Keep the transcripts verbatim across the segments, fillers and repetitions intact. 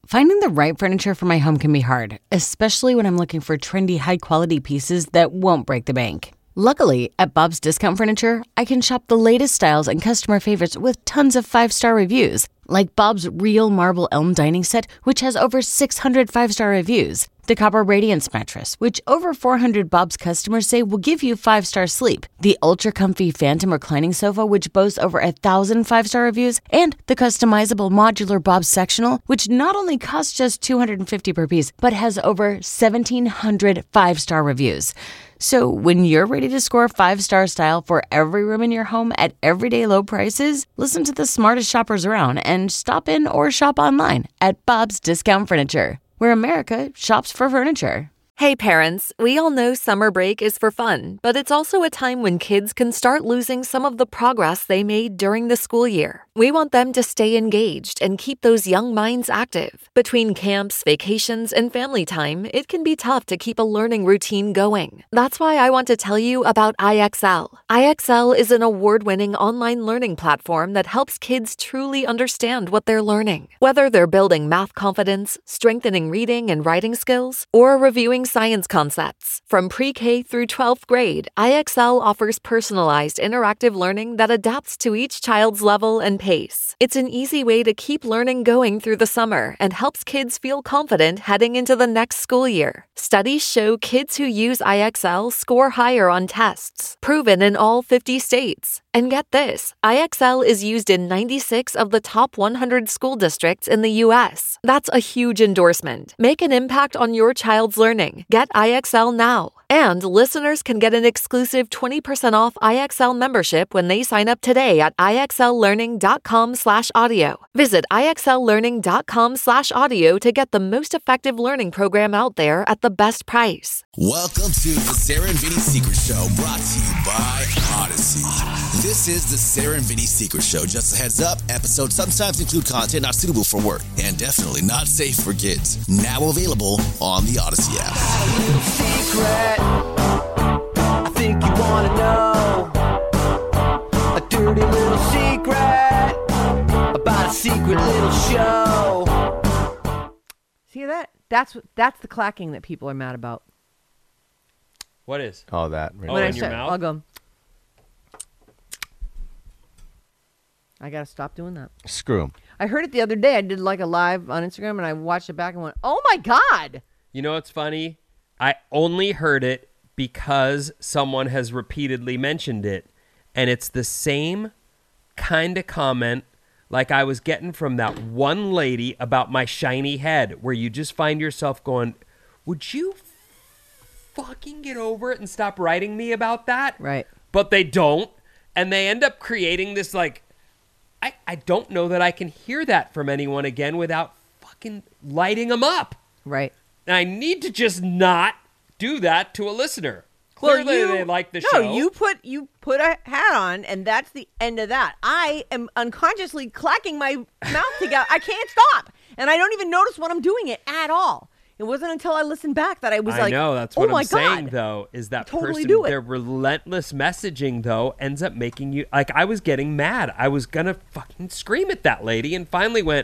Finding the right furniture for my home can be hard, especially when I'm looking for trendy, high-quality pieces that won't break the bank. Luckily, at Bob's Discount Furniture, I can shop the latest styles and customer favorites with tons of five-star reviews, like Bob's Real Marble Elm Dining Set, which has over six hundred five-star reviews. The Copper Radiance Mattress, which over four hundred Bob's customers say will give you five-star sleep. The Ultra Comfy Phantom Reclining Sofa, which boasts over a thousand five-star reviews. And the customizable modular Bob's Sectional, which not only costs just two hundred fifty dollars per piece, but has over seventeen hundred five-star reviews. So when you're ready to score five-star style for every room in your home at everyday low prices, listen to the smartest shoppers around and stop in or shop online at Bob's Discount Furniture, where America shops for furniture. Hey parents, we all know summer break is for fun, but it's also a time when kids can start losing some of the progress they made during the school year. We want them to stay engaged and keep those young minds active. Between camps, vacations, and family time, it can be tough to keep a learning routine going. That's why I want to tell you about I X L. I X L is an award-winning online learning platform that helps kids truly understand what they're learning. Whether they're building math confidence, strengthening reading and writing skills, or reviewing science concepts. From pre-K through twelfth grade, I X L offers personalized interactive learning that adapts to each child's level and pace. It's an easy way to keep learning going through the summer and helps kids feel confident heading into the next school year. Studies show kids who use I X L score higher on tests, proven in all fifty states. And get this, I X L is used in ninety-six of the top one hundred school districts in the U S. That's a huge endorsement. Make an impact on your child's learning. Get I X L now. And listeners can get an exclusive twenty percent off I X L membership when they sign up today at IXLlearning.com slash audio. Visit IXLlearning.com slash audio to get the most effective learning program out there at the best price. Welcome to the Sarah and Vinny Secret Show, brought to you by Odyssey. This is the Sarah and Vinny Secret Show. Just a heads up, episodes sometimes include content not suitable for work and definitely not safe for kids. Now available on the Odyssey app. A little secret, I think you want to know. A dirty little secret about a secret little show. See that? That's that's the clacking that people are mad about. What is? Oh, that. Right. Oh, when in I your start, mouth? I'll go. I gotta stop doing that. Screw him. I heard it the other day. I did like a live on Instagram, and I watched it back and went, "Oh my god!" You know what's funny? I only heard it because someone has repeatedly mentioned it, and it's the same kind of comment like I was getting from that one lady about my shiny head, where you just find yourself going, "Would you fucking get over it and stop writing me about that?" Right. But they don't, and they end up creating this like, I, I don't know that I can hear that from anyone again without fucking lighting them up. Right. And I need to just not do that to a listener. Well, Clearly you, they like the no, show. No, you put you put a hat on, and that's the end of that. I am unconsciously clacking my mouth together. I can't stop, and I don't even notice when I'm doing it at all. It wasn't until I listened back that I was I like, know, that's oh what my I'm saying, God. though, is that Totally person, do it. their relentless messaging, though, ends up making you, like, I was getting mad. I was going to fucking scream at that lady and finally went,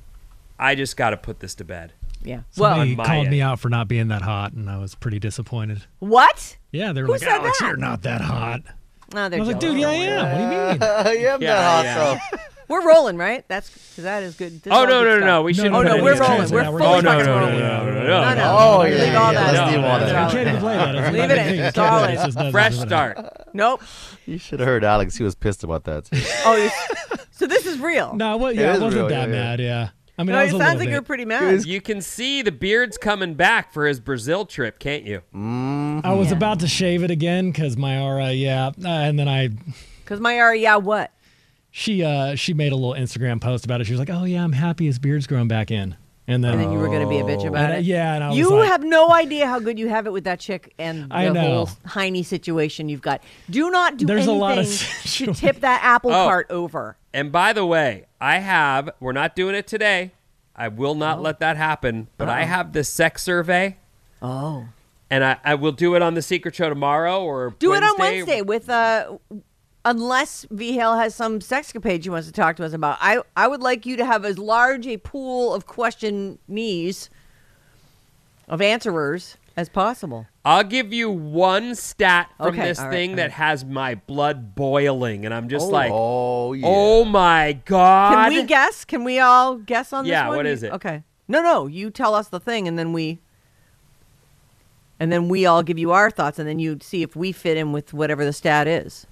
I just got to put this to bed. Yeah. Somebody well, called end. me out for not being that hot, and I was pretty disappointed. What? Yeah, they were Who like, said Alex, that? you're not that hot. No, I was like, dude, yeah, I am. What do you mean? I am Yeah, that yeah. hot, though. We're rolling, right? That's because that is good. This is Oh, all no, good no, no, stuff. no. We shouldn't Oh, put no, any we're chance rolling. of We're that. fully Oh, no, fucking no, no, rolling. no, no, no, No, no. no. Oh, Leave yeah, all yeah, that. let's leave all That's that. all You can't even play that. It's Leave another it in. thing. It's all in. It's just nothing. Fresh start. Nope. You should have heard Alex. He was pissed about that, too. Oh, you're- so this is real. No, well, It yeah, I is wasn't real, that yeah, yeah. mad, yeah. I mean, No, I it was a sounds little like bit. you're pretty mad. You can see the beard's coming back for his Brazil trip, can't you? I was Yeah. about to shave it again because Mayara, yeah, uh, and then I, Because Mayara, yeah, what? she, uh, she made a little Instagram post about it. She was like, "Oh yeah, I'm happy his beard's growing back in," and then, And then you were going to be a bitch about and, uh, it. yeah, and I was You like, have no idea how good you have it with that chick and the I know. whole Heine situation you've got. Do not do There's a anything lot of to situations. tip that apple Oh. cart over. And by the way, I have, we're not doing it today. I will not let that happen, but I have this sex survey. Oh. And I, I will do it on the Secret Show tomorrow or Do Wednesday. it on Wednesday with uh unless V-Hale has some sexcapade she wants to talk to us about, I, I would like you to have as large a pool of questionees, of answerers, as possible. I'll give you one stat from Okay, this all right, thing all that right. has my blood boiling, and I'm just Oh. like, Oh, yeah. oh my God. Can we guess? Can we all guess on this Yeah, one? what is it? Okay. No, no. You tell us the thing, and then we, and then we all give you our thoughts, and then you see if we fit in with whatever the stat is.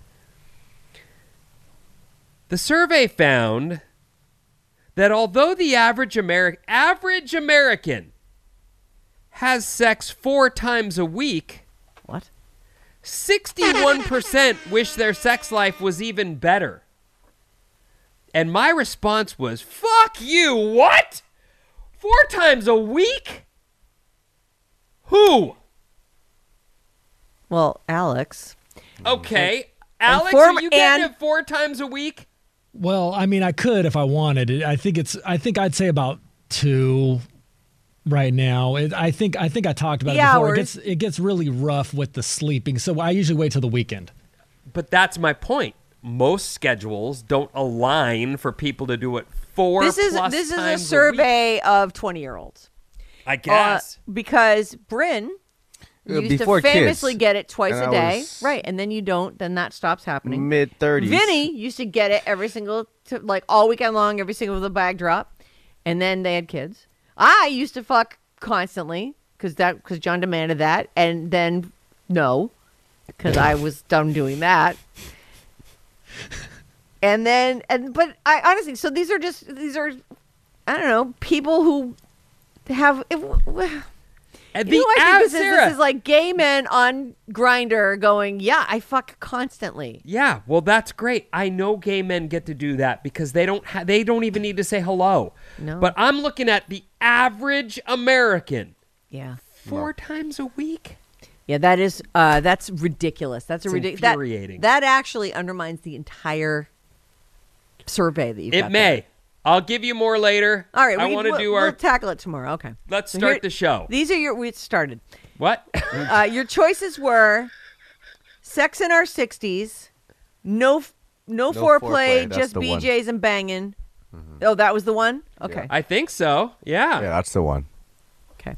The survey found that although the average Ameri- average American has sex four times a week, What? sixty-one percent wish their sex life was even better. And my response was, fuck you, what? Four times a week? Who? Well, Alex. Okay. Alex, form- are you getting and- it four times a week? Well, I mean, I could if I wanted. I think it's. I think I'd say about two right now. It, I think. I think I talked about The it before. It hours. gets. It gets really rough with the sleeping, so I usually wait till the weekend. But that's my point. Most schedules don't align for people to do it four This is plus this is a times week. survey of twenty-year-olds. I guess. Uh, because Bryn Uh, used before to famously kids. get it twice And a I day. was Right, and then you don't, then that stops happening. Mid thirties. Vinny used to get it every single, t- like all weekend long, every single the bag drop, and then they had kids. I used to fuck constantly because that because John demanded that, and then no, because I was done doing that. And then and but I honestly, so these are just these are, I don't know, people who have. It, And you know what I av- think this is? Sarah- This is like gay men on Grindr going, yeah, I fuck constantly. Yeah, well, that's great. I know gay men get to do that because they don't ha- they don't even need to say hello. No. But I'm looking at the average American Yeah. four times a week. Yeah, that is uh, that's ridiculous. That's a It's ridiculous. That, infuriating. that actually undermines the entire survey that you've It got may. there. I'll give you more later. All right, I we, want to we'll, do our. We'll tackle it tomorrow. Okay. Let's So start here- the show. These are your. We started. What? Uh, your choices were sex in our sixties, no, f- no, No foreplay, foreplay, that's just the B one. Js and banging. Oh, that was the one. Okay. I think so. Yeah. Yeah, that's the one. Okay.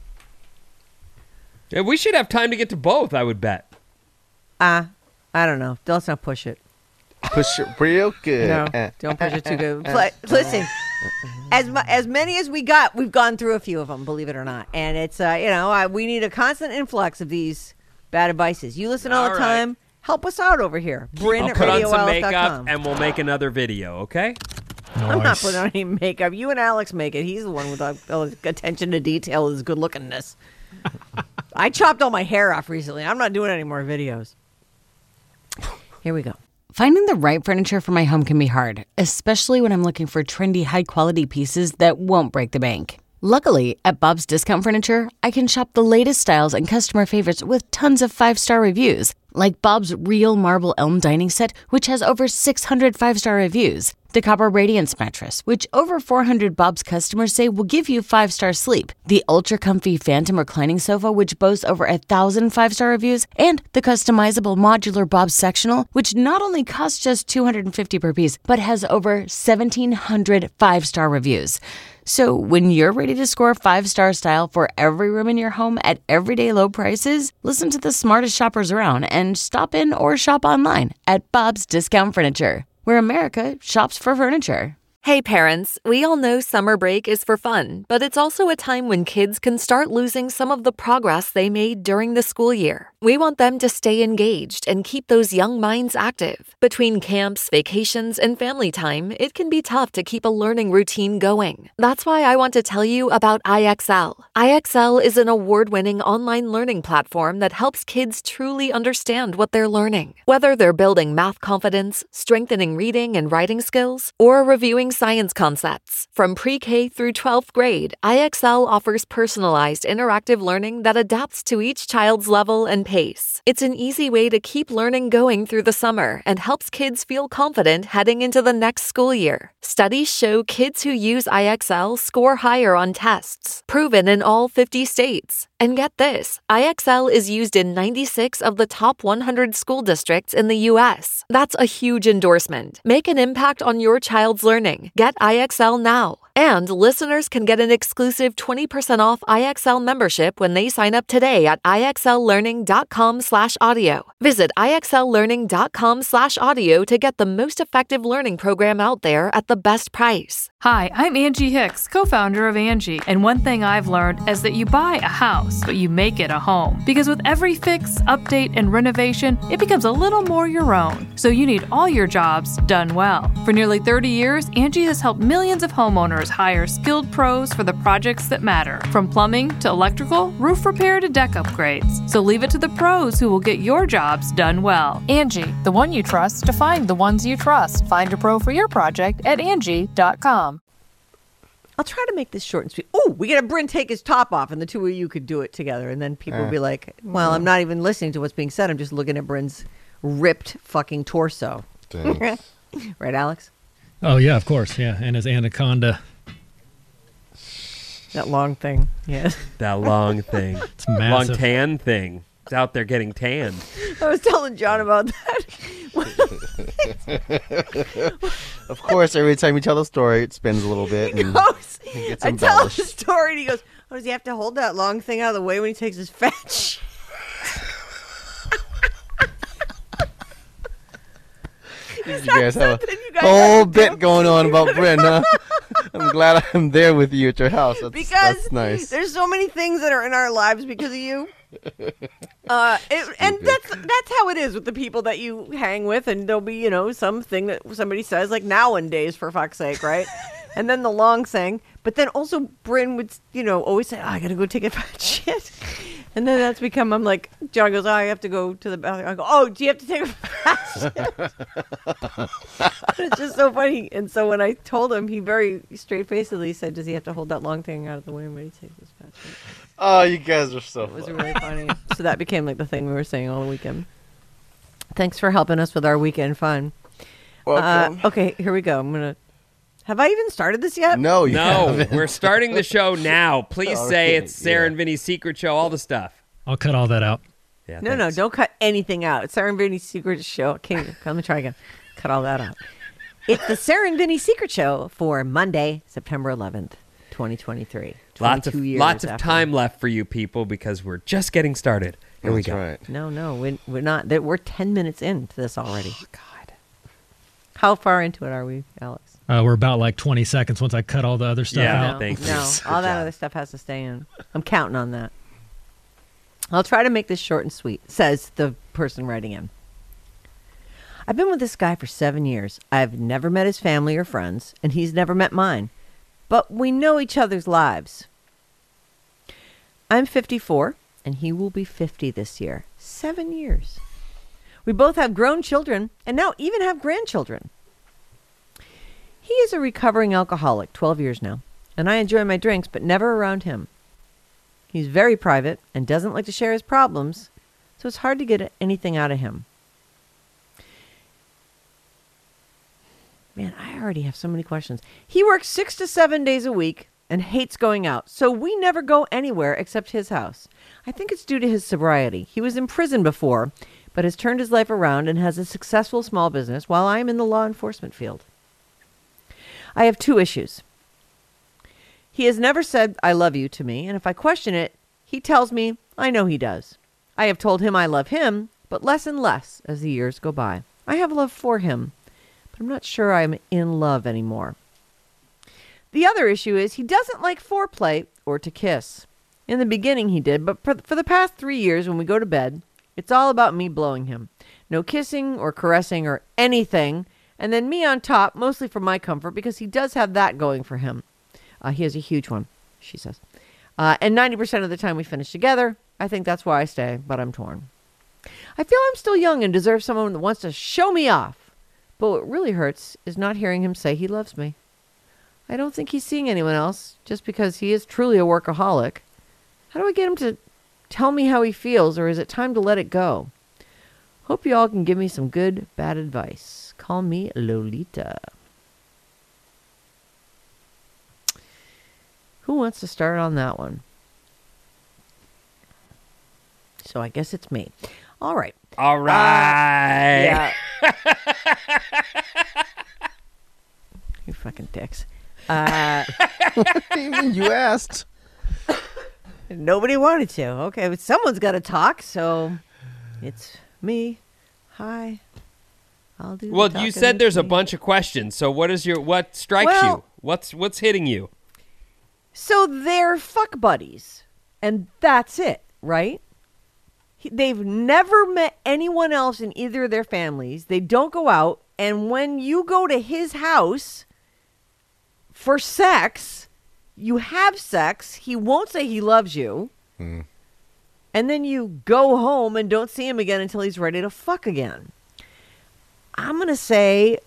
Yeah, we should have time to get to both, I would bet. Ah, I don't know. Let's not push it. Push it real good. No, Uh, don't push it too good. Pla- Listen, as mu- as many as we got, we've gone through a few of them, believe it or not. And it's uh, you know, I, we need a constant influx of these bad advices. You listen all, All the right. time. Help us out over here. Bryn I'll at put on radio some wild makeup dot com. and we'll make another video, okay? I'm not Nice. putting on any makeup. You and Alex make it. He's the one with the the attention to detail, his good lookingness. I chopped all my hair off recently. I'm not doing any more videos. Here we go. Finding the right furniture for my home can be hard, especially when I'm looking for trendy, high-quality pieces that won't break the bank. Luckily, at Bob's Discount Furniture, I can shop the latest styles and customer favorites with tons of five-star reviews, like Bob's Real Marble Elm Dining Set, which has over six hundred five-star reviews, the Copper Radiance Mattress, which over four hundred Bob's customers say will give you five-star sleep, the Ultra Comfy Phantom Reclining Sofa, which boasts over a thousand five-star reviews, and the customizable modular Bob's Sectional, which not only costs just two hundred fifty dollars per piece, but has over seventeen hundred five-star reviews. So when you're ready to score five-star style for every room in your home at everyday low prices, listen to the smartest shoppers around and stop in or shop online at Bob's Discount Furniture, where America shops for furniture. Hey parents, we all know summer break is for fun, but it's also a time when kids can start losing some of the progress they made during the school year. We want them to stay engaged and keep those young minds active. Between camps, vacations, and family time, it can be tough to keep a learning routine going. That's why I want to tell you about I X L. I X L is an award-winning online learning platform that helps kids truly understand what they're learning. Whether they're building math confidence, strengthening reading and writing skills, or reviewing science concepts. From pre-K through twelfth grade, I X L offers personalized interactive learning that adapts to each child's level and pace. It's an easy way to keep learning going through the summer and helps kids feel confident heading into the next school year. Studies show kids who use I X L score higher on tests, proven in all fifty states. And get this, I X L is used in ninety-six of the top one hundred school districts in the U S. That's a huge endorsement. Make an impact on your child's learning. Get I X L now. And listeners can get an exclusive twenty percent off I X L membership when they sign up today at IXLlearning.com slash audio. Visit IXLlearning.com slash audio to get the most effective learning program out there at the best price. Hi, I'm Angie Hicks, co-founder of Angie. And one thing I've learned is that you buy a house, but you make it a home. Because with every fix, update, and renovation, it becomes a little more your own. So you need all your jobs done well. For nearly thirty years, Angie has helped millions of homeowners hire skilled pros for the projects that matter. From plumbing to electrical, roof repair to deck upgrades. So leave it to the pros who will get your jobs done well. Angie, the one you trust to find the ones you trust. Find a pro for your project at Angie dot com. I'll try to make this short and sweet. Oh, we get a Bryn take his top off, and the two of you could do it together. And then people will be like, well, I'm not even listening to what's being said. I'm just looking at Bryn's ripped fucking torso. Right, Alex? Oh, yeah, of course. Yeah. And his anaconda. That long thing. Yeah. That long thing. It's massive. Long tan thing. It's out there getting tanned. I was telling John about that. Of course, every time you tell the story, it spins a little bit. He And goes, it gets I tell him embellished. the story, and he goes, oh, does he have to hold that long thing out of the way when he takes his fat shit? You guys have a something you guys whole have to bit do? going on about Bryn, huh? I'm glad I'm there with you at your house. That's, Because that's nice. there's so many things that are in our lives because of you. Uh, it, and that's that's how it is with the people that you hang with, and there'll be, you know, something that somebody says like nowadays, for fuck's sake, right? And then the long thing, but then also Bryn would, you know, always say, oh, I gotta go take a fat shit. And then that's become, I'm like, John goes, oh, I have to go to the bathroom. I go, oh, do you have to take a fat shit? It's just so funny. And so when I told him, he very straight-facedly said, does he have to hold that long thing out of the way when he takes his fat shit? Oh, you guys are so It was fun. really funny. So that became like the thing we were saying all weekend. Thanks for helping us with our weekend fun. Welcome. Uh, okay, here we go. I'm going to... Have I even started this yet? no, you No, haven't. we're starting the show now. Please say Okay, it's Sarah yeah. and Vinny's Secret Show, all the stuff. I'll cut all that out. Yeah, No, thanks. no, don't cut anything out. It's Sarah and Vinny's Secret Show. Okay, let me try again. Cut all that out. It's the Sarah and Vinny Secret Show for Monday, September eleventh, twenty twenty-three. Lots of twenty-two years lots of after. time left for you people because we're just getting started. Here we That's go. right. No, no, we're, we're not. that- We're ten minutes into this already. Oh, God. How far into it are we, Alex? Uh, we're about like twenty seconds once I cut all the other stuff Yeah. out. No, thank you. no, all that other stuff has to stay in. I'm counting on that. I'll try to make this short and sweet, says the person writing in. I've been with this guy for seven years. I've never met his family or friends, and he's never met mine. But we know each other's lives. I'm fifty-four, and he will be fifty this year. Seven years. We both have grown children, and now even have grandchildren. He is a recovering alcoholic, twelve years now, and I enjoy my drinks, but never around him. He's very private and doesn't like to share his problems, so it's hard to get anything out of him. Man, I already have so many questions. He works six to seven days a week and hates going out, so we never go anywhere except his house. I think it's due to his sobriety. He was in prison before, but has turned his life around and has a successful small business while I'm in the law enforcement field. I have two issues. He has never said, I love you to me, and if I question it, he tells me, I know he does. I have told him I love him, but less and less as the years go by. I have love for him, but I'm not sure I'm in love anymore. The other issue is he doesn't like foreplay or to kiss. In the beginning he did, but for, for the past three years when we go to bed, it's all about me blowing him. No kissing or caressing or anything, and then me on top, mostly for my comfort, because he does have that going for him. Uh, he has a huge one, she says. Uh, and ninety percent of the time we finish together. I think that's why I stay, but I'm torn. I feel I'm still young and deserve someone that wants to show me off. But what really hurts is not hearing him say he loves me. I don't think he's seeing anyone else just because he is truly a workaholic. How do I get him to tell me how he feels, or is it time to let it go? Hope you all can give me some good, bad advice. Call me Lolita. Who wants to start on that one? So I guess it's me. All right. All right. Uh, yeah. You fucking dicks. Uh, You asked. Nobody wanted to. Okay, but someone's got to talk, so it's me. Hi. I'll do. the Well, you talking, said it's there's a me. bunch of questions. So what is your what strikes Well- you? What's what's hitting you? So they're fuck buddies, and that's it, right? He- They've never met anyone else in either of their families. They don't go out, and when you go to his house for sex, you have sex. He won't say he loves you. Mm. And then you go home and don't see him again until he's ready to fuck again. I'm going to say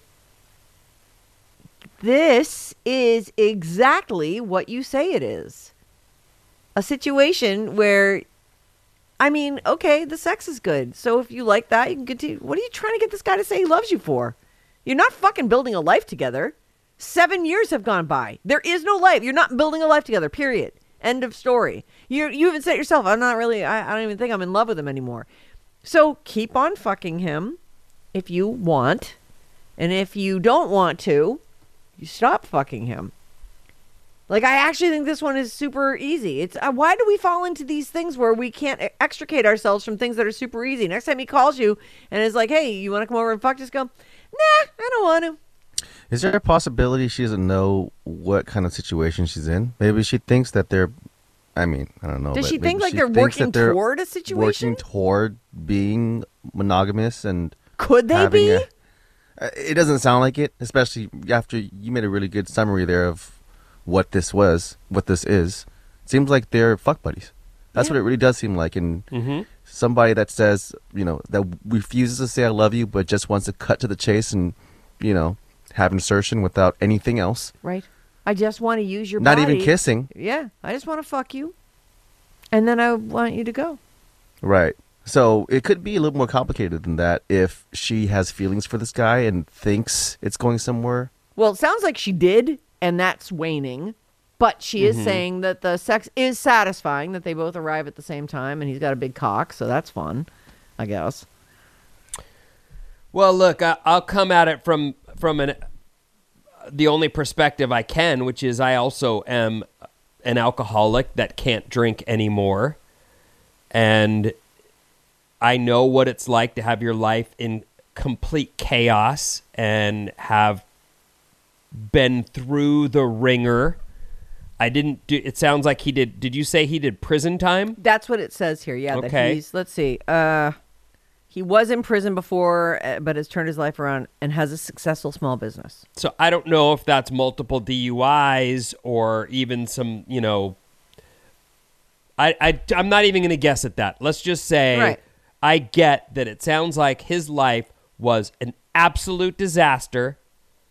this is exactly what you say it is. A situation where, I mean, okay, the sex is good. So if you like that, you can continue. What are you trying to get this guy to say he loves you for? You're not fucking building a life together. Seven years have gone by. There is no life. You're not building a life together, period. End of story. You you even said it yourself, I'm not really, I, I don't even think I'm in love with him anymore. So keep on fucking him if you want. And if you don't want to, you stop fucking him. Like, I actually think this one is super easy. It's uh, why do we fall into these things where we can't extricate ourselves from things that are super easy? Next time he calls you and is like, hey, you want to come over and fuck? Just go, nah, I don't want to. Is there a possibility she doesn't know what kind of situation she's in? Maybe she thinks that they're, I mean, I don't know. Does but she maybe think like she they're thinks working that they're toward a situation? Working toward being monogamous and Could they having be? a- Uh, it doesn't sound like it, especially after you made a really good summary there of what this was, what this is. It seems like they're fuck buddies. That's Yeah. what it really does seem like. And Mhm. somebody that says, you know, that refuses to say I love you, but just wants to cut to the chase and, you know, have insertion without anything else. Right. I just want to use your Not body. even kissing. Yeah. I just want to fuck you. And then I want you to go. Right. So it could be a little more complicated than that if she has feelings for this guy and thinks it's going somewhere. Well, it sounds like she did, and that's waning. But she is Mhm. saying that the sex is satisfying, that they both arrive at the same time, and he's got a big cock, so that's fun, I guess. Well, look, I, I'll come at it from from an the only perspective I can, which is I also am an alcoholic that can't drink anymore, and I know what it's like to have your life in complete chaos and have been through the ringer. I didn't do. It sounds like he did. Did you say he did prison time? That's what it says here. Yeah. That Okay. he's. Let's see. Uh, he was in prison before, uh, but has turned his life around and has a successful small business. So I don't know if that's multiple D U Is or even some, you know, I, I, I'm not even going to guess at that. Let's just say Right. I get that it sounds like his life was an absolute disaster,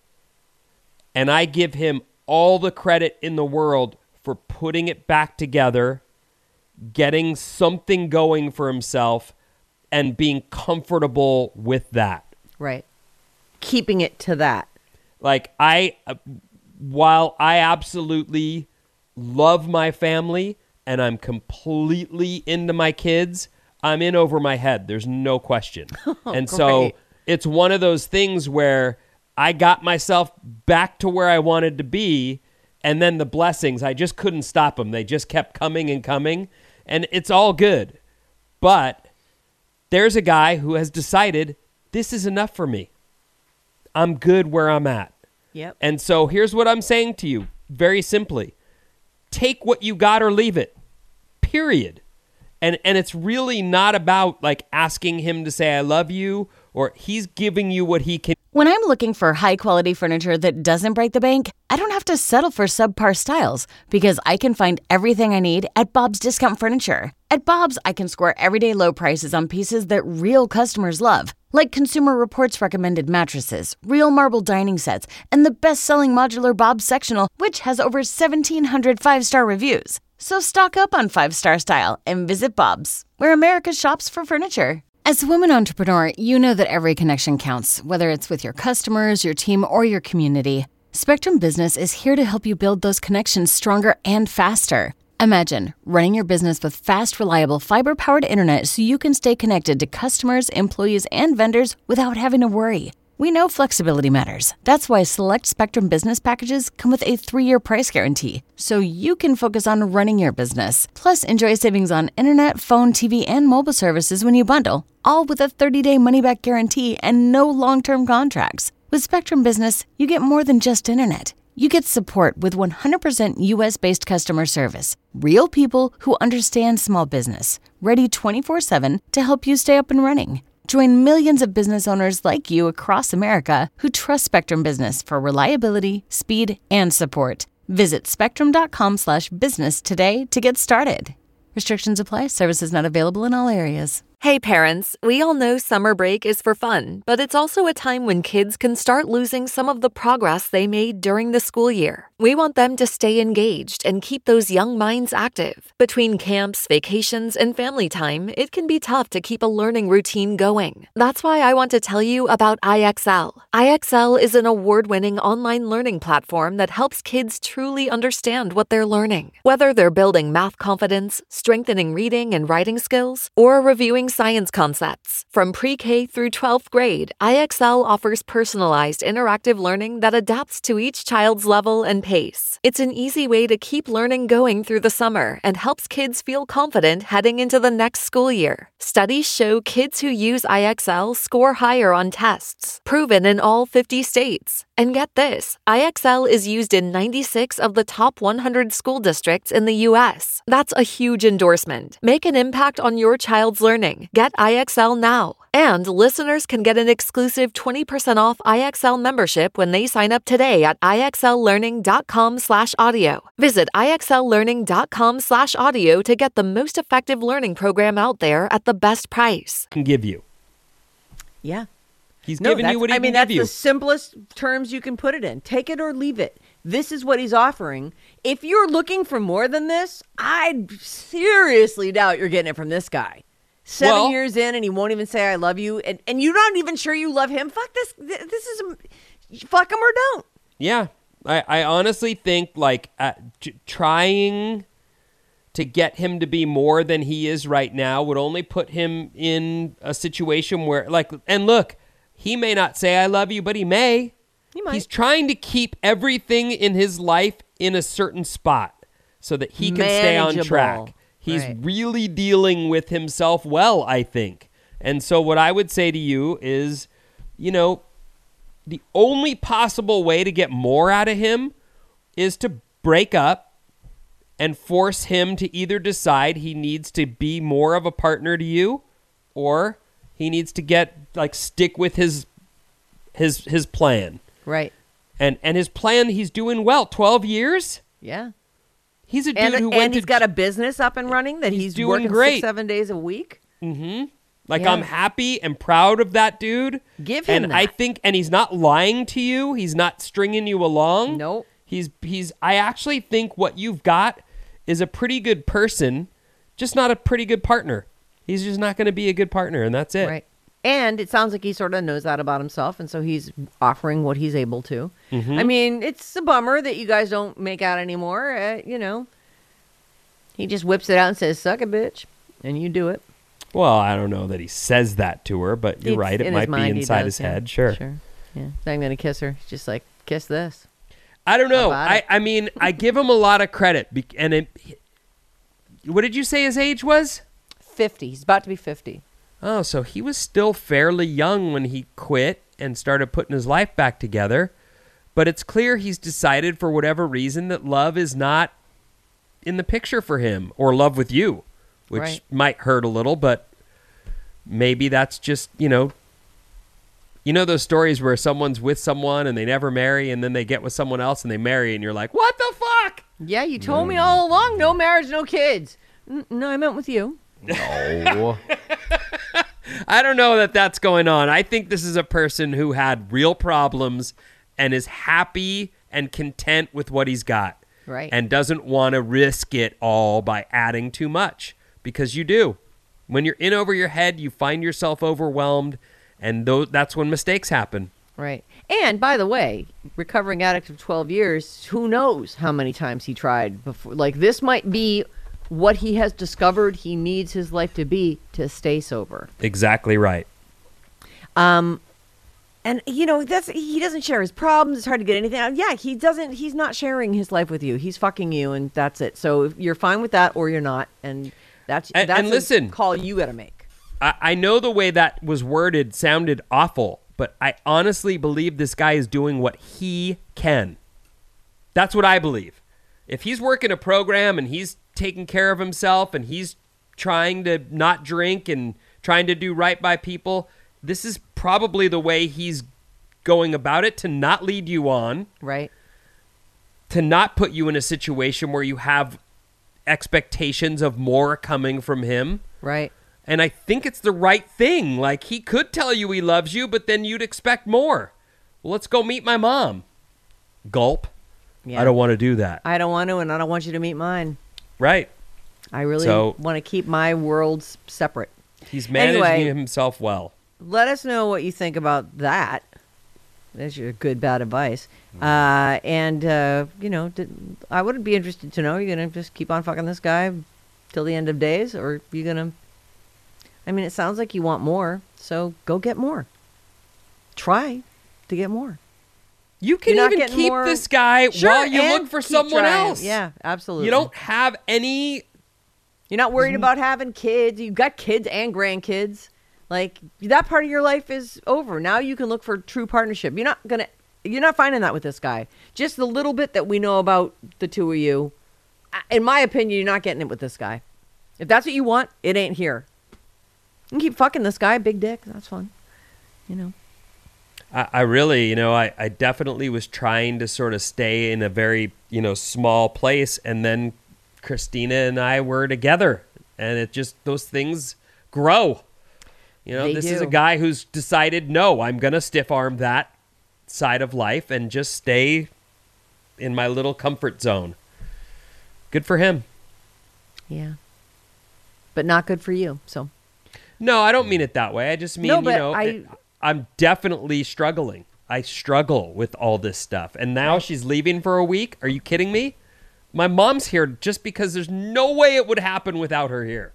and I give him all the credit in the world for putting it back together, getting something going for himself, and being comfortable with that. Right. Keeping it to that. Like, I, uh, while I absolutely love my family and I'm completely into my kids, I'm in over my head. There's no question. And so great. it's one of those things where I got myself back to where I wanted to be, and then the blessings, I just couldn't stop them. They just kept coming and coming, and it's all good. But there's a guy who has decided this is enough for me. I'm good where I'm at. Yep. And so here's what I'm saying to you very simply. Take what you got or leave it. Period. And and it's really not about like asking him to say I love you, or he's giving you what he can. When I'm looking for high-quality furniture that doesn't break the bank, I don't have to settle for subpar styles because I can find everything I need at Bob's Discount Furniture. At Bob's, I can score everyday low prices on pieces that real customers love, like Consumer Reports recommended mattresses, real marble dining sets, and the best-selling modular Bob's sectional, which has over seventeen hundred five-star reviews. So stock up on five-star style and visit Bob's, where America shops for furniture. As a woman entrepreneur, you know that every connection counts, whether it's with your customers, your team, or your community. Spectrum Business is here to help you build those connections stronger and faster. Imagine running your business with fast, reliable, fiber-powered internet so you can stay connected to customers, employees, and vendors without having to worry. We know flexibility matters. That's why select Spectrum Business packages come with a three-year price guarantee, so you can focus on running your business. Plus, enjoy savings on internet, phone, T V, and mobile services when you bundle, all with a thirty-day money-back guarantee and no long-term contracts. With Spectrum Business, you get more than just internet. You get support with one hundred percent U S-based customer service. Real people who understand small business. Ready twenty-four seven to help you stay up and running. Join millions of business owners like you across America who trust Spectrum Business for reliability, speed, and support. Visit spectrum.com slash business today to get started. Restrictions apply. Services not available in all areas. Hey parents, we all know summer break is for fun, but it's also a time when kids can start losing some of the progress they made during the school year. We want them to stay engaged and keep those young minds active. Between camps, vacations, and family time, it can be tough to keep a learning routine going. That's why I want to tell you about I X L. I X L is an award-winning online learning platform that helps kids truly understand what they're learning. Whether they're building math confidence, strengthening reading and writing skills, or reviewing science concepts. From pre-K through twelfth grade, I X L offers personalized interactive learning that adapts to each child's level and pace. It's an easy way to keep learning going through the summer and helps kids feel confident heading into the next school year. Studies show kids who use I X L score higher on tests, proven in all fifty states. And get this, I X L is used in ninety-six of the top one hundred school districts in the U S. That's a huge endorsement. Make an impact on your child's learning. Get I X L now. And listeners can get an exclusive twenty percent off I X L membership when they sign up today at IXLlearning.com slash audio. Visit IXLlearning.com slash audio to get the most effective learning program out there at the best price. Can give you. Yeah. He's No, giving you that's- what he I mean, can that's give you. the simplest terms you can put it in. Take it or leave it. This is what he's offering. If you're looking for more than this, I seriously doubt you're getting it from this guy. Seven Well- years in, and he won't even say "I love you," and and you're not even sure you love him. Fuck this. This is a, fuck him or don't. Yeah, I, I honestly think like uh, j- trying to get him to be more than he is right now would only put him in a situation where, like, and look, he may not say "I love you," but he may. He might. He's trying to keep everything in his life in a certain spot so that he can stay on Manageable. track. He's Right. really dealing with himself well, I think. And so what I would say to you is, you know, the only possible way to get more out of him is to break up and force him to either decide he needs to be more of a partner to you, or he needs to get like stick with his his his plan. Right. And and his plan, he's doing well. twelve years? Yeah. He's a dude And, who and went he's to got a business up and running that he's, doing working great. six, seven days a week. Like, Yeah. I'm happy and proud of that dude. Give him And I that. think, and he's not lying to you. He's not stringing you along. Nope. He's, he's, I actually think what you've got is a pretty good person, just not a pretty good partner. He's just not going to be a good partner, and that's it. Right. And it sounds like he sort of knows that about himself, and so he's offering what he's able to. Mm-hmm. I mean, it's a bummer that you guys don't make out anymore. Uh, you know, he just whips it out and says, "Suck it, bitch," and you do it. Well, I don't know that he says that to her, but you're It's right. It in his might be mind he inside does, his yeah. head. Sure. Sure. Yeah. He's not gonna kiss her. He's just like, kiss this. I don't know. about I, it? I mean, I give him a lot of credit. bec- And it, what did you say his age was? Fifty. He's about to be fifty. Oh, so he was still fairly young when he quit and started putting his life back together. But it's clear he's decided for whatever reason that love is not in the picture for him, or love with you, which Right. might hurt a little, but maybe that's just, you know, you know those stories where someone's with someone and they never marry, and then they get with someone else and they marry, and you're like, what the fuck? Yeah, you told me all along, no marriage, no kids. N- no, I meant with you. No. I don't know that that's going on. I think this is a person who had real problems and is happy and content with what he's got. Right. And doesn't want to risk it all by adding too much, because you do. When you're in over your head, you find yourself overwhelmed, and th- that's when mistakes happen. Right. And by the way, recovering addict of twelve years, who knows how many times he tried before. Like, this might be what he has discovered he needs his life to be to stay sober. Exactly right. Um, and you know, that's, he doesn't share his problems. It's hard to get anything out. Yeah, he doesn't, he's not sharing his life with you. He's fucking you, and that's it. So if you're fine with that or you're not. And that's, And- that's and listen, a call you got to make. I, I know the way that was worded sounded awful, but I honestly believe this guy is doing what he can. That's what I believe. If he's working a program and he's taking care of himself and he's trying to not drink and trying to do right by people, this is probably the way he's going about it, to not lead you on. Right. To not put you in a situation where you have expectations of more coming from him. Right. And I think it's the right thing. Like, he could tell you he loves you, but then you'd expect more. Well, let's go meet my mom. Gulp. Yeah. I don't want to do that. I don't want to, and I don't want you to meet mine. Right. I really So- want to keep my worlds separate. He's managing Anyway. himself well. Let us know what you think about that. That's your good, bad advice. Uh, and, uh, you know, did, I would be interested to know, are you going to just keep on fucking this guy till the end of days? Or are you going to... I mean, it sounds like you want more, so go get more. Try to get more. You can You're not even getting keep more- this guy Sure, while you and look for keep someone trying. else. Yeah, absolutely. You don't have any... You're not worried about having kids. You've got kids and grandkids. Like, that part of your life is over. Now you can look for true partnership. You're not gonna. You're not finding that with this guy. Just the little bit that we know about the two of you. I- In my opinion, you're not getting it with this guy. If that's what you want, it ain't here. You can keep fucking this guy, big dick. That's fun. You know. I, I really, you know, I, I definitely was trying to sort of stay in a very, you know, small place. And then Christina and I were together. And it just, those things grow. You know, They this is a do. guy who's decided, no, I'm going to stiff arm that side of life and just stay in my little comfort zone. Good for him. Yeah. But not good for you. So. No, I don't mean it that way. I just mean, No, you but know, I- it- I'm definitely struggling. I struggle with all this stuff. And now she's leaving for a week. Are you kidding me? My mom's here just because there's no way it would happen without her here.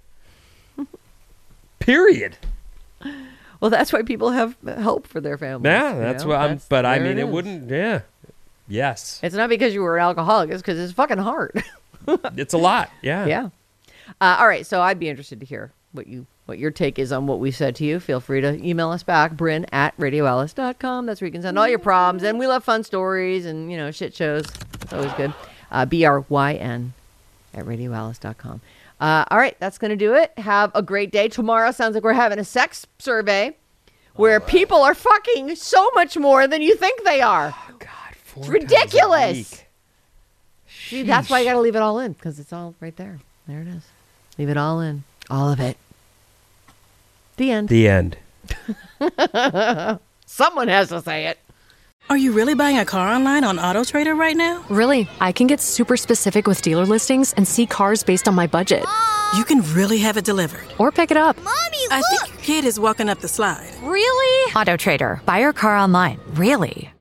Period. Well, that's why people have hope for their families. Yeah, you that's know? what I'm, That's- but I there mean, it, is. wouldn't, yeah. Yes. It's not because you were an alcoholic. It's because it's fucking hard. It's a lot. Yeah. Yeah. Uh, all right. So I'd be interested to hear what you what your take is on what we said to you. Feel free to email us back, Bryn at radio alice dot com. That's where you can send all your problems. And we love fun stories and, you know, shit shows. It's always good. Uh, B R Y N at radio alice dot com. Uh, all right. That's going to do it. Have a great day. Tomorrow sounds like we're having a sex survey where people are fucking so much more than you think they are. Oh, God. Four It's times a ridiculous. week. See, that's why you Sheesh. got to leave it all in, because it's all right there. There it is. Leave it all in. All of it. The end. The end. Someone has to say it. Are you really buying a car online on AutoTrader right now? Really, I can get super specific with dealer listings and see cars based on my budget. You can really have it delivered. Or pick it up. Mommy, I think your kid is walking up the slide. Really? AutoTrader. Buy your car online. Really?